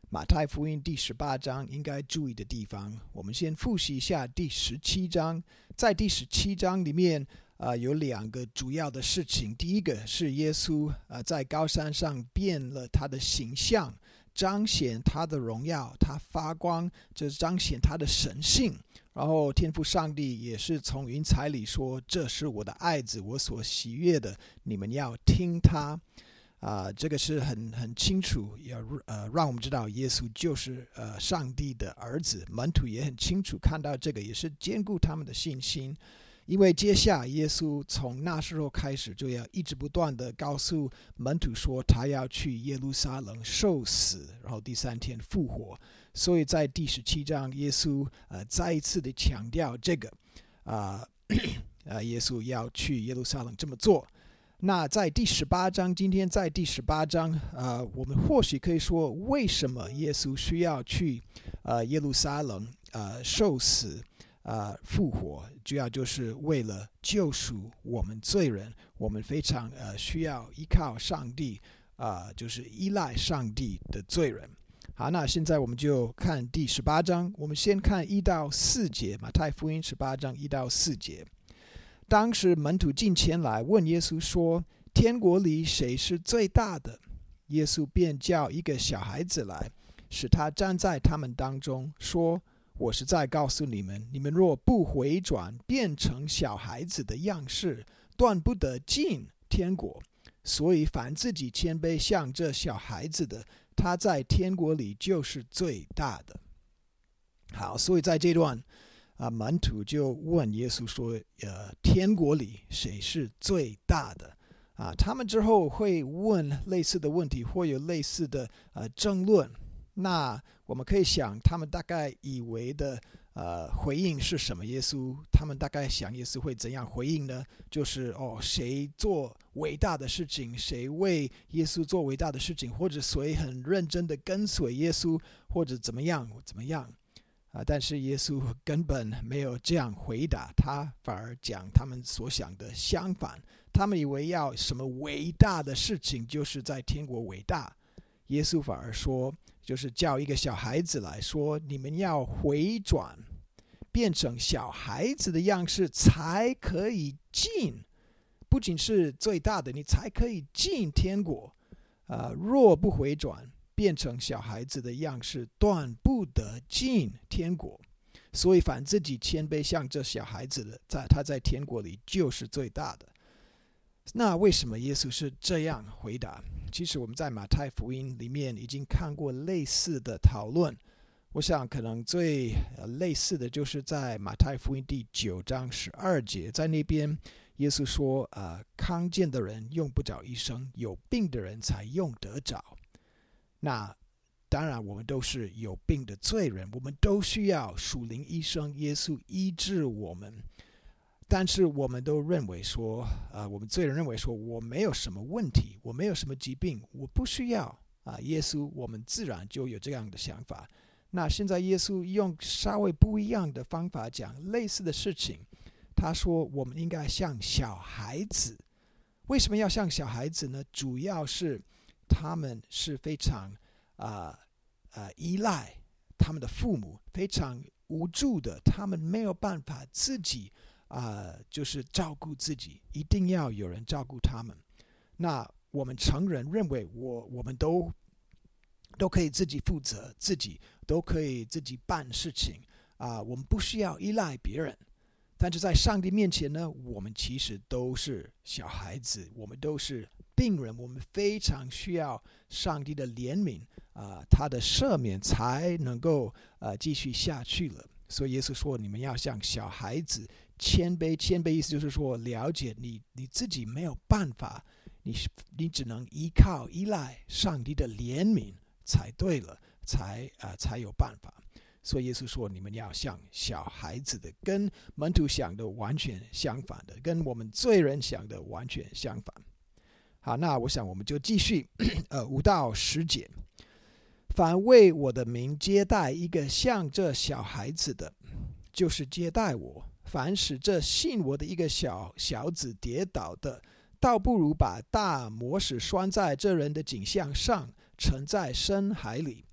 马太福音第18章应该注意的地方。我们先复习一下第17章。在第17章里面有2个主要的事情。第一个是耶稣在高山上变了他的形象，彰显他的荣耀，他发光，这彰显他的神性。然后天父上帝也是从云彩里说，这是我的爱子，我所喜悦的，你们要听他。这个是很清楚，要让我们知道耶稣就是上帝的儿子。门徒也很清楚看到这个，也是坚固他们的信心。因为接下耶稣从那时候开始就要一直不断的告诉门徒说，他要去耶路撒冷受死，然后第3天复活。所以在第17章耶稣再一次的强调这个耶稣要去耶路撒冷这么做。那在第18章，今天在第18章我们或许可以说，为什么耶稣需要去耶路撒冷受死复活，主要就是为了救赎我们罪人。我们非常需要依靠上帝就是依赖上帝的罪人。好，那现在我们就看第18章。我们先看1到4节，马太福音18章1到4节。当时门徒进前来问耶稣说，天国里谁是最大的？耶稣便叫一个小孩子来，使他站在他们当中，说，我实在告诉你们，你们若不回转，变成小孩子的样式，断不得进天国。所以凡自己谦卑像这小孩子的，他在天国里就是最大的。好，所以在这段门徒就问耶稣说，天国里谁是最大的？他们之后会问类似的问题，会有类似的争论。那我们可以想，他们大概以为的回应是什么？他们大概想耶稣会怎样回应呢？就是谁做伟大的事情，谁为耶稣做伟大的事情，或者谁很认真的跟随耶稣，或者怎么样。但是耶稣根本没有这样回答，他反而讲他们所想的相反。他们以为要什么伟大的事情，就是在天国伟大。耶稣反而说，就是叫一个小孩子来说，你们要回转，变成小孩子的样式，才可以进。不仅是最大的，你才可以进天国。若不回转，变成小孩子的样式，断不得进天国。所以凡自己谦卑像这小孩子的，他在天国里就是最大的。那为什么耶稣是这样回答？其实我们在马太福音里面已经看过类似的讨论。我想可能最类似的就是在马太福音第9章12节，在那边耶稣说康健的人用不着医生，有病的人才用得着。那当然我们都是有病的罪人，我们都需要属灵医生，耶稣医治我们。但是我们都认为说我们罪人认为说，我没有什么问题，我没有什么疾病，我不需要耶稣。我们自然就有这样的想法。那现在耶稣用稍微不一样的方法讲类似的事情。他说我们应该像小孩子。为什么要像小孩子呢？主要是他们是非常依赖他们的父母，非常无助的，他们没有办法自己就是照顾自己，一定要有人照顾他们。那我们成人认为我们都可以自己负责，自己都可以自己办事情我们不需要依赖别人。但是在上帝面前呢，我们其实都是小孩子，我们都是病人，我们非常需要上帝的怜悯他的赦免，才能够继续下去了。所以耶稣说，你们要像小孩子，谦卑。谦卑意思就是说，了解你自己没有办法，你只能依赖上帝的怜悯才对了，才有办法。所以耶稣说，你们要像小孩子的，跟门徒想的完全相反的，跟我们罪人想的完全相反。好，那我想我们就继续5到10节。凡为我的名接待一个像这小孩子的，就是接待我。凡使这信我的一个小子跌倒的，倒不如把大磨石拴在这人的颈项上，沉在深海里。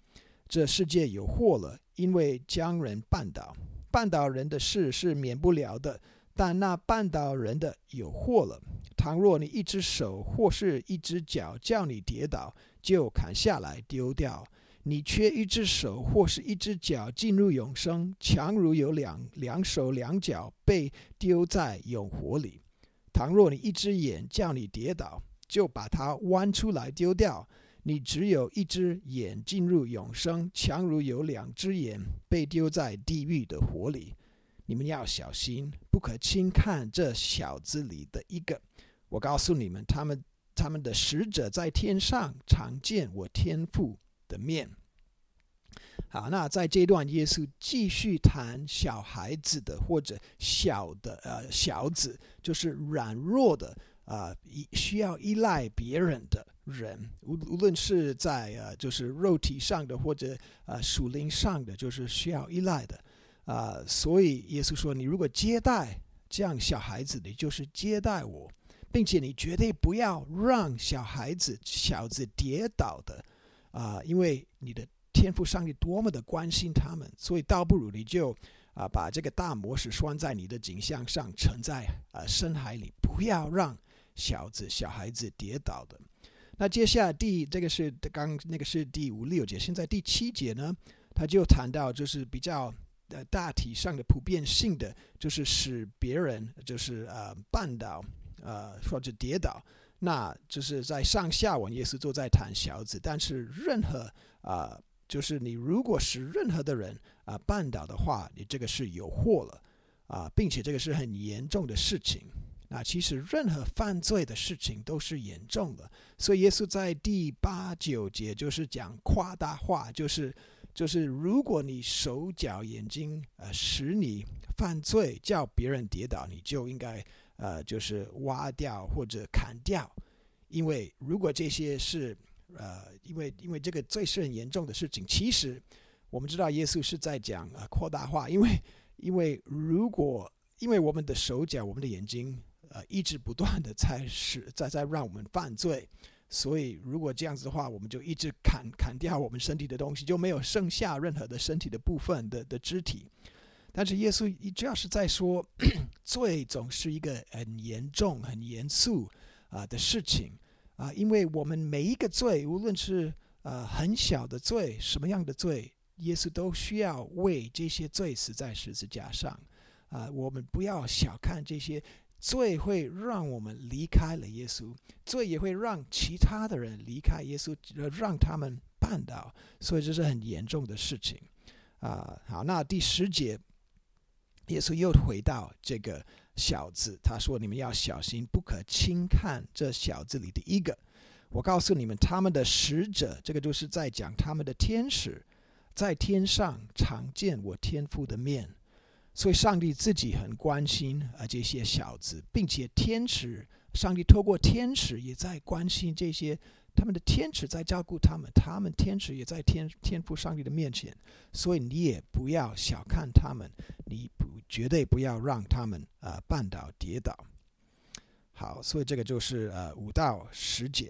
这世界有祸了，因为将人绊倒。绊倒人的事是免不了的，但那绊倒人的有祸了。倘若你一只手或是一只脚叫你跌倒，就砍下来丢掉。你缺一只手或是一只脚进入永生，强如有两手两脚被丢在永火里。倘若你一只眼叫你跌倒，就把它剜出来丢掉。你只有一只眼进入永生，强如有两只眼被丢在地狱的火里。你们要小心，不可轻看这小子里的一个。我告诉你们，他们的使者在天上常见我天父的面。好，那在这段耶稣继续谈小孩子的或者小子，就是软弱的需要依赖别人的人，无论是在就是肉体上的或者属灵上的，就是需要依赖的所以耶稣说，你如果接待这样小孩子，你就是接待我，并且你绝对不要让小子跌倒的因为你的天父上帝多么的关心他们，所以倒不如你就把这个大磨石拴在你的颈项上，沉在深海里，不要让小孩子跌倒的。那接下来这个是刚那个是第5、6节，现在第7节呢，他就谈到就是比较大体上的普遍性的，就是使别人就是绊倒或者跌倒。那就是在上下文耶稣都在谈小子，但是任何就是你如果使任何的人绊倒的话，你这个是有祸了并且这个是很严重的事情。那其实任何犯罪的事情都是严重的，所以耶稣在第8、9节就是讲夸大化，就是如果你手脚眼睛使你犯罪，叫别人跌倒，你就应该就是挖掉或者砍掉，因为如果这些是因为这个罪是很严重的事情。其实我们知道耶稣是在讲扩大化，因为我们的手脚我们的眼睛一直不断的在让我们犯罪，所以如果这样子的话，我们就一直砍掉我们身体的东西，就没有剩下任何的身体的部分的肢体。但是耶稣主要是在说罪总是一个很严重很严肃的事情因为我们每一个罪，无论是很小的罪，什么样的罪，耶稣都需要为这些罪死在十字架上我们不要小看这些罪，会让我们离开了耶稣，罪也会让其他的人离开耶稣，让他们绊倒，所以这是很严重的事情好，那第10节耶稣又回到这个小子，他说你们要小心，不可轻看这小子里的一个。我告诉你们，他们的使者，这个就是在讲他们的天使，在天上常见我天父的面。所以上帝自己很关心这些小子，并且上帝透过天使也在关心这些，他们的天使在照顾他们，他们天使也在天父上帝的面前，所以你也不要小看他们，你绝对不要让他们绊倒跌倒。好，所以这个就是5到10节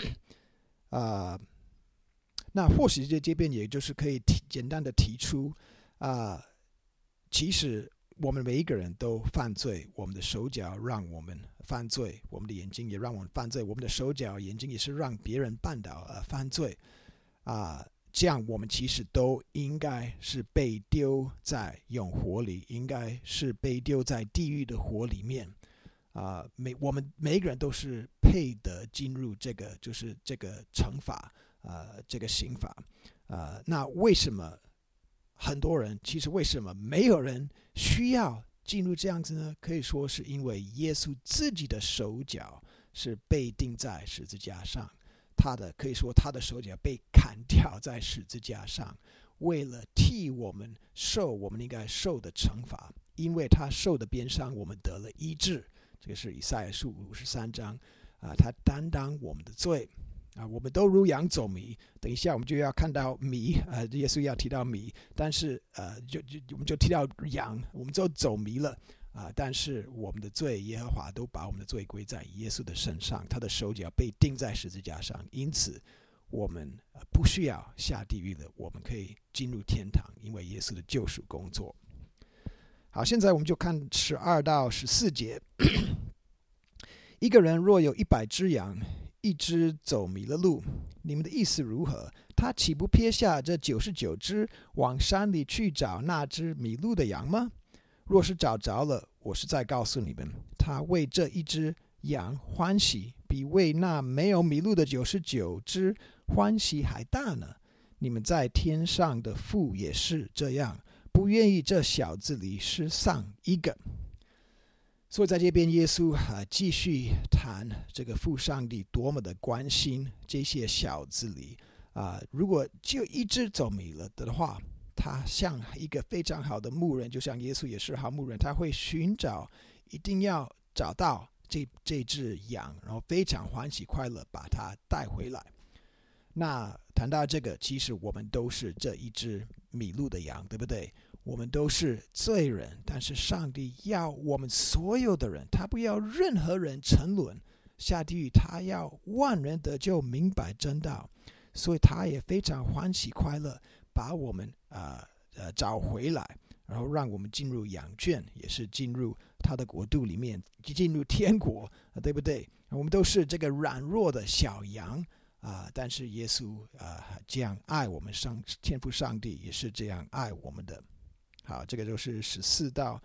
那或许这边也就是可以简单的提出其实我们每一个人都犯罪，我们的手脚让我们犯罪，我们的眼睛也让我们犯罪，我们的手脚眼睛也是让别人绊倒犯罪这样我们其实都应该是被丢在永火里，应该是被丢在地狱的火里面我们每一个人都是配得进入这个就是这个惩罚这个刑罚那为什么很多人其实为什么没有人需要进入这样子呢？可以说是因为耶稣自己的手脚是被钉在十字架上，可以说他的手脚被砍掉在十字架上，为了替我们受我们应该受的惩罚，因为他受的鞭伤我们得了医治，这个是以赛亚书53章他担当我们的罪我们都如羊走迷，等一下我们就要看到迷耶稣要提到迷，但是我们就提到羊，我们就走迷了但是我们的罪耶和华都把我们的罪归在耶稣的身上，他的手脚被钉在十字架上，因此我们不需要下地狱了，我们可以进入天堂，因为耶稣的救赎工作。好，现在我们就看12到14节。一个人若有100只羊，一只走迷了路，你们的意思如何？他岂不撇下这99只，往山里去找那只迷路的羊吗？若是找着了，我是在告诉你们，他为这一只羊欢喜，比为那没有迷路的99只欢喜还大呢。你们在天上的父也是这样，不愿意这小子里失丧一个。所以在这边耶稣继续谈这个父上帝多么的关心这些小子里如果就一只走迷了的话，他像一个非常好的牧人，就像耶稣也是好牧人，他会寻找，一定要找到这只羊，然后非常欢喜快乐把它带回来。那谈到这个，其实我们都是这一只迷路的羊，对不对？我们都是罪人，但是上帝要我们所有的人，他不要任何人沉沦下地狱，他要万人得救，明白真道。所以他也非常欢喜快乐把我们找回来，然后让我们进入羊圈，也是进入他的国度里面，进入天国，对不对？我们都是这个软弱的小羊但是耶稣这样爱我们，天父上帝也是这样爱我们的。好，这个就是12到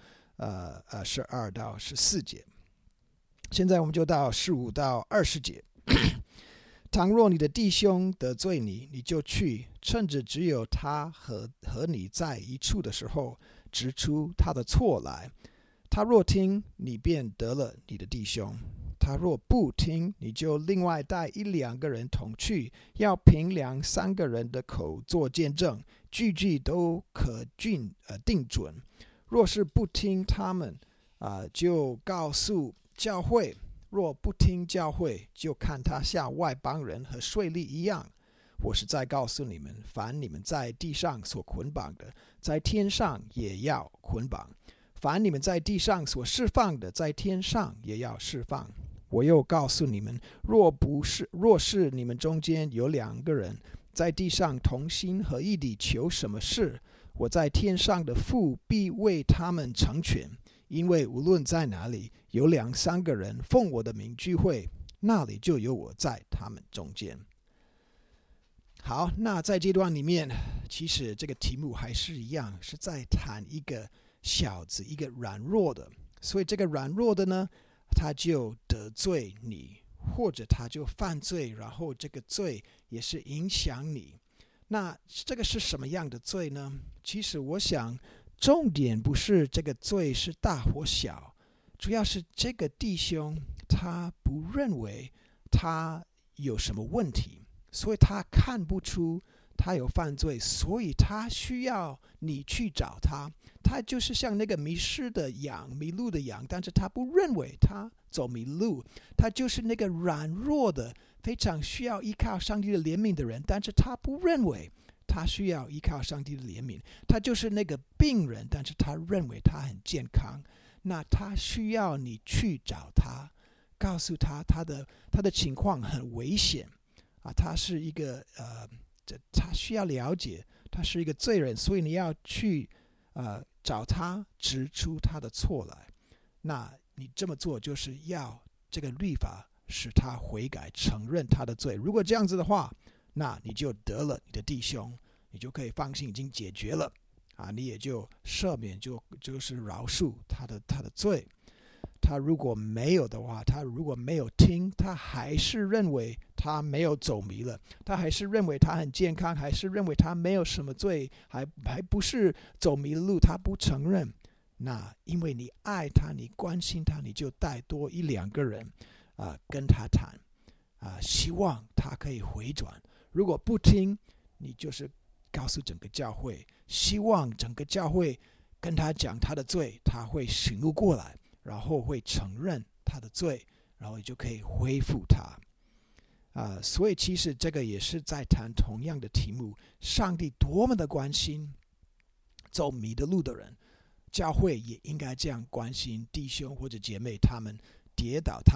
14节。现在我们就到15到20节。倘若你的弟兄得罪你，你就去，趁着只有他和你在一处的时候，指出他的错来。他若听，你便得了你的弟兄；他若不听，你就另外带1、2个人同去，要凭2、3个人的口做见证，句句都可定准。若是不听他们就告诉教会；若不听教会，就看他像外邦人和税吏一样。我是在告诉你们，凡你们在地上所捆绑的，在天上也要捆绑；凡你们在地上所释放的，在天上也要释放。我又告诉你们，若是你们中间有2个人在地上同心合意地求什么事，我在天上的父必为他们成全。因为无论在哪里有2、3个人奉我的名聚会，那里就有我在他们中间。好，那在这段里面，其实这个题目还是一样，是在谈一个小子，一个软弱的。所以这个软弱的呢，他就得罪你，或者他就犯罪，然后这个罪也是影响你。那这个是什么样的罪呢？其实我想重点不是这个罪是大或小，主要是这个弟兄他不认为他有什么问题，所以他看不出他有犯罪，所以他需要你去找他。他就是像那个迷失的羊，迷路的羊，但是他不认为他走迷路，他就是那个软弱的，非常需要依靠上帝的怜悯的人，但是他不认为他需要依靠上帝的怜悯。他就是那个病人，但是他认为他很健康。那他需要你去找他，告诉他他的情况很危险他是一个他需要了解他是一个罪人，所以你要去找他，指出他的错来。那你这么做就是要这个律法使他悔改，承认他的罪。如果这样子的话，那你就得了你的弟兄，你就可以放心，已经解决了你也就赦免，就是饶恕他的罪。他如果没有的话，他如果没有听，他还是认为他没有走迷了，他还是认为他很健康，还是认为他没有什么罪，还不是走迷了路，他不承认。那因为你爱他，你关心他，你就带多1、2个人跟他谈希望他可以回转。如果不听，你就是告诉整个教会，希望整个教会跟他讲他的罪，他会醒悟过来，然后会承认他的罪，然后你就可以恢复他所以其实这个也是在谈同样的题目，上帝多么的关心走迷的路的人，教会也应该这样关心弟兄或者姐妹，他们跌倒，他们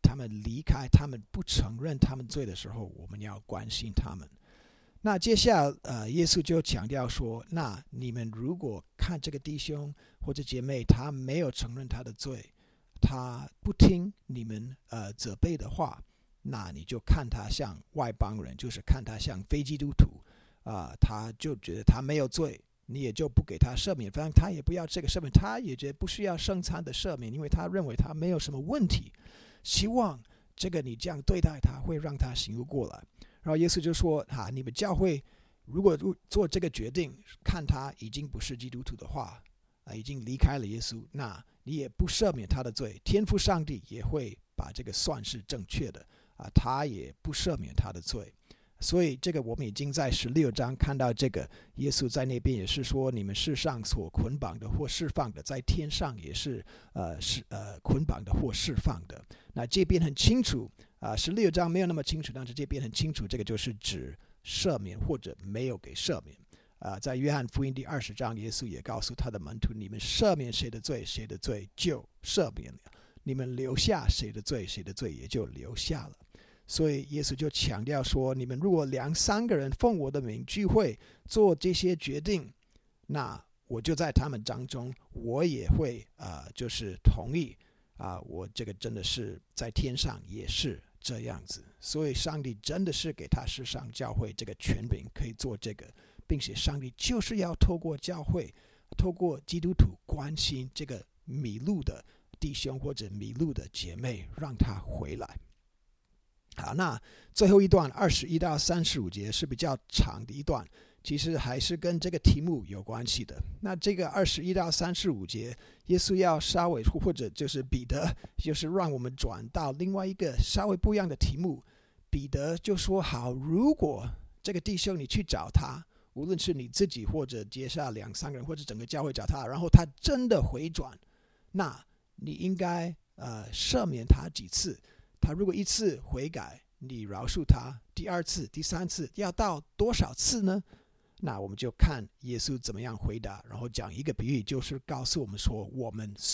他们离开，他们不承认他们罪的时候，我们要关心他们。那接下来耶稣就强调说，那你们如果看这个弟兄或者姐妹，他没有承认他的罪，他不听你们责备的话，那你就看他像外邦人，就是看他像非基督徒他就觉得他没有罪，你也就不给他赦免，反正他也不要这个赦免，他也觉得不需要圣餐的赦免，因为他认为他没有什么问题，希望这个你这样对待他会让他醒悟过来。然后耶稣就说你们教会如果做这个决定，看他已经不是基督徒的话已经离开了耶稣，那你也不赦免他的罪，天父上帝也会把这个算是正确的他也不赦免他的罪。所以这个我们已经在16章看到，这个耶稣在那边也是说，你们世上所捆绑的或释放的，在天上也是捆绑的或释放的。那这边很清楚16章没有那么清楚，但是这边很清楚，这个就是指赦免或者没有给赦免在约翰福音第20章，耶稣也告诉他的门徒，你们赦免谁的罪，谁的罪就赦免了，你们留下谁的罪，谁的罪也就留下了。所以耶稣就强调说，你们如果2、3个人奉我的名聚会做这些决定，那我就在他们当中，我也会就是同意我这个真的是在天上也是这样子。所以上帝真的是给他世上教会这个权柄可以做这个，并且上帝就是要透过教会，透过基督徒关心这个迷路的弟兄或者迷路的姐妹，让他回来。好，那最后一段21到35节是比较长的一段，其实还是跟这个题目有关系的。那这个21到35节，耶稣要稍微或者就是彼得，就是让我们转到另外一个稍微不一样的题目。彼得就说，好，如果这个弟兄你去找他，无论是你自己或者接下2、3个人或者整个教会找他，然后他真的回转，那你应该赦免他几次？他如果1次悔改，你饶恕他；第2次、第3次，要到多少次呢？那我们就看耶稣怎么样回答，然后讲一个比喻，就是告诉我们说，我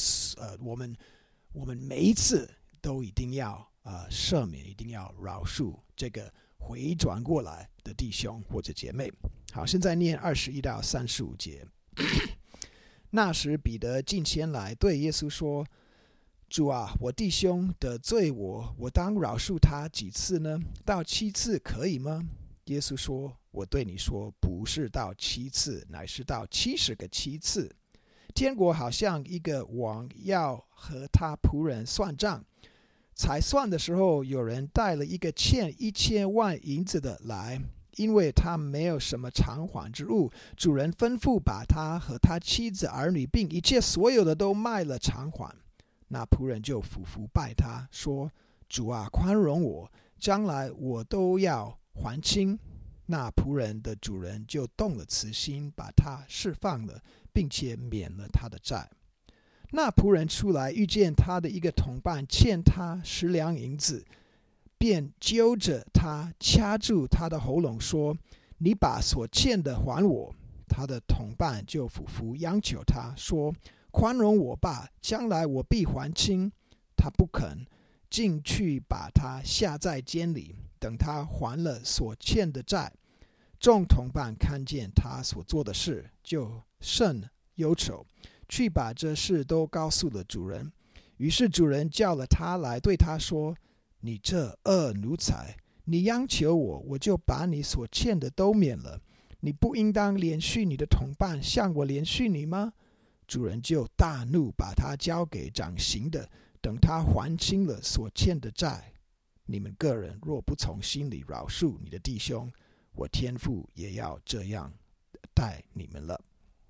们每一次都一定要赦免，一定要饶恕这个回转过来的弟兄或者姐妹。好，现在念21到35节。那时彼得近前来对耶稣说，主啊，我弟兄得罪我，我当饶恕他几次呢？到7次可以吗？耶稣说，我对你说，不是到7次，乃是到70个7次。天国好像一个王要和他仆人算账，才算的时候，有人带了一个欠1000万银子的来，因为他没有什么偿还之物，主人吩咐把他和他妻子儿女并一切所有的都卖了偿还。那仆人就俯伏拜他，说，主啊，宽容我，将来我都要还清。那仆人的主人就动了慈心，把他释放了，并且免了他的债。那仆人出来，遇见他的一个同伴欠他10两银子，便揪着他，掐住他的喉咙，说，你把所欠的还我。他的同伴就俯伏央求他，说，宽容我吧，将来我必还清。他不肯，进去把他下在监里，等他还了所欠的债。众同伴看见他所做的事，就甚忧愁，去把这事都告诉了主人。于是主人叫了他来，对他说，你这恶奴才，你央求我，我就把你所欠的都免了。你不应当连续你的同伴，像我连续你吗？主人就大怒，把他交给掌刑的，等他还清了所欠的债。你们个人若不从心里饶恕你的弟兄，我天父也要这样待你们了。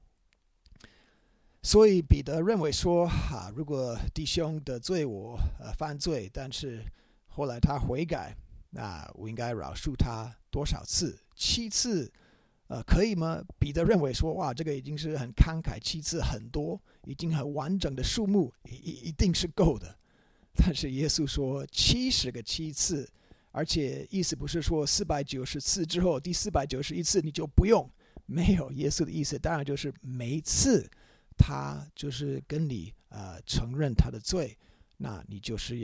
所以彼得认为说如果弟兄得罪我犯罪，但是后来他悔改，那我应该饶恕他多少次？7次可以吗？彼得认为说，哇，这个已经是很慷慨，7次很多，已经很完整的数目，一定是够的。但是耶稣说70个7次，而且意思不是说490次之后第491次你就不用，没有。耶稣的意思当然就是每一次他就是跟你承认他的罪，那你就是要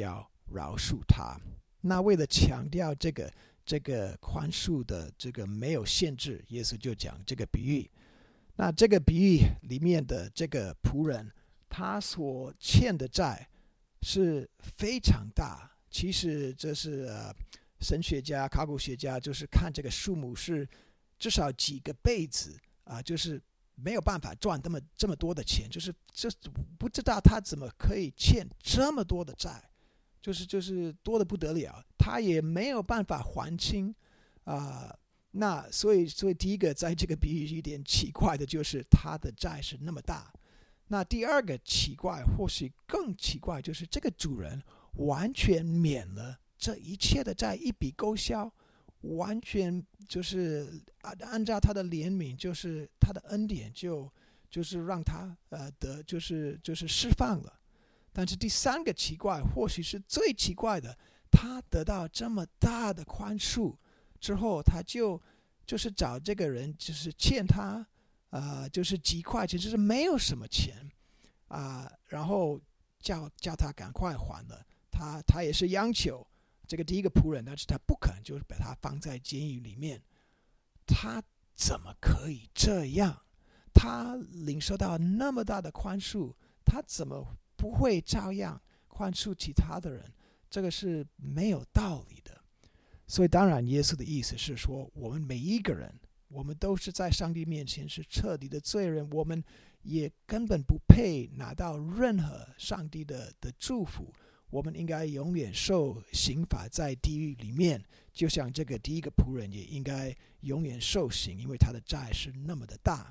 饶恕他。那为了强调这个宽恕的这个没有限制，耶稣就讲这个比喻。那这个比喻里面的这个仆人，他所欠的债是非常大。其实这是神学家、考古学家就是看这个数目是至少几个辈子就是没有办法赚这么多的钱，就是不知道他怎么可以欠这么多的债，就是多的不得了，他也没有办法还清那所以第一个在这个比喻有点奇怪的就是他的债是那么大。那第二个奇怪，或许更奇怪，就是这个主人完全免了这一切的债，一笔勾销，完全就是按照他的怜悯，就是他的恩典，就是让他就是释放了。但是第三个奇怪，或许是最奇怪的，他得到这么大的宽恕之后，他就是找这个人，就是欠他就是几块钱，就是没有什么钱然后叫他赶快还了。他也是央求这个第一个仆人，但是他不可能就是把他放在监狱里面。他怎么可以这样？他领受到那么大的宽恕，他怎么不会照样宽恕其他的人？这个是没有道理的。所以当然耶稣的意思是说，我们每一个人，我们都是在上帝面前是彻底的罪人，我们也根本不配拿到任何上帝的祝福，我们应该永远受刑罚在地狱里面，就像这个第一个仆人也应该永远受刑，因为他的债是那么的大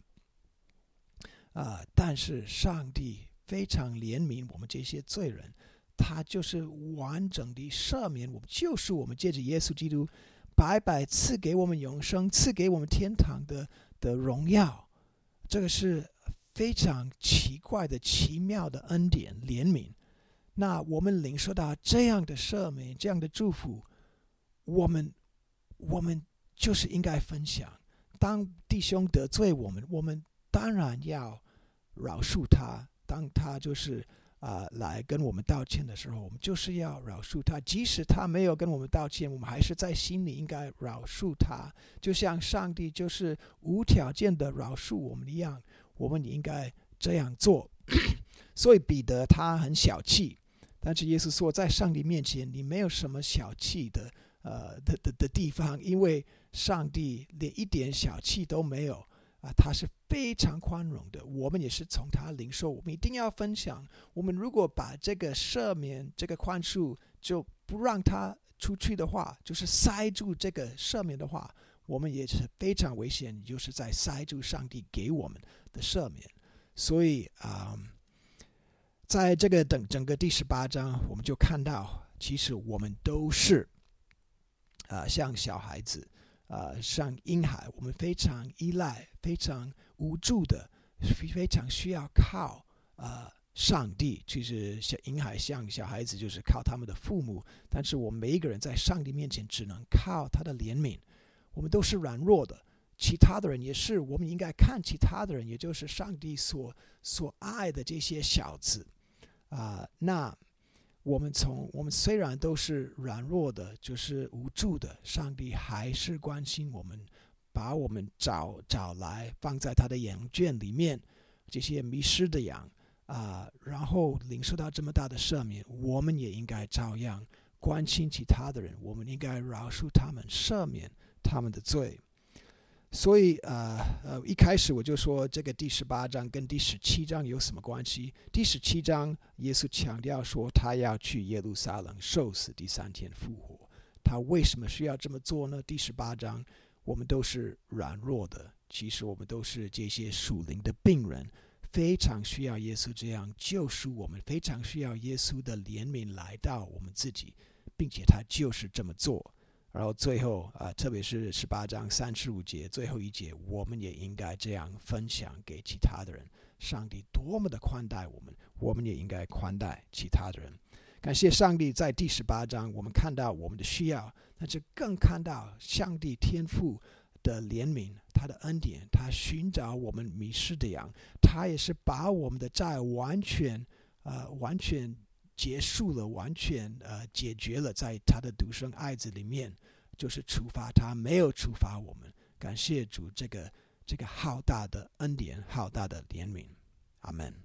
但是上帝非常怜悯我们这些罪人，他就是完整的赦免我们，就是我们借着耶稣基督白白赐给我们永生，赐给我们天堂的荣耀。这个是非常奇怪的奇妙的恩典怜悯。那我们领受到这样的赦免，这样的祝福，我们就是应该分享。当弟兄得罪我们，我们当然要饶恕他。当他就是来跟我们道歉的时候，我们就是要饶恕他。即使他没有跟我们道歉，我们还是在心里应该饶恕他，就像上帝就是无条件的饶恕我们一样，我们也应该这样做。所以彼得他很小气，但是耶稣说，在上帝面前你没有什么小气的地方，因为上帝连一点小气都没有他是非常宽容的。我们也是从他领受，我们一定要分享。我们如果把这个赦免、这个宽恕就不让他出去的话，就是塞住这个赦免的话，我们也是非常危险，就是在塞住上帝给我们的赦免。所以在这个整个第18章，我们就看到，其实我们都是像小孩子像婴孩，我们非常依赖，非常无助的，非常需要靠上帝。其实婴孩像小孩子就是靠他们的父母，但是我们每一个人在上帝面前只能靠他的怜悯。我们都是软弱的，其他的人也是，我们应该看其他的人，也就是上帝所爱的这些小子那我们虽然都是软弱的，就是无助的，上帝还是关心我们，把我们找来放在他的羊圈里面，这些迷失的羊然后领受到这么大的赦免，我们也应该照样关心其他的人，我们应该饶恕他们，赦免他们的罪。所以一开始我就说这个第18章跟第17章有什么关系？第17章耶稣强调说他要去耶路撒冷受死，第3天复活。他为什么需要这么做呢？第18章我们都是软弱的，其实我们都是这些属灵的病人，非常需要耶稣这样救赎我们，非常需要耶稣的怜悯来到我们自己，并且他就是这么做。然后最后特别是18章35节最后一节，我们也应该这样分享给其他的人。上帝多么的宽待我们，我们也应该宽待其他的人。感谢上帝，在第18章我们看到我们的需要，但是更看到上帝天父的怜悯，他的恩典，他寻找我们迷失的羊，他也是把我们的债完全结束了，完全解决了，在他的独生爱子里面，就是处罚他，没有处罚我们。感谢主这个浩大的恩典，浩大的怜悯，阿们。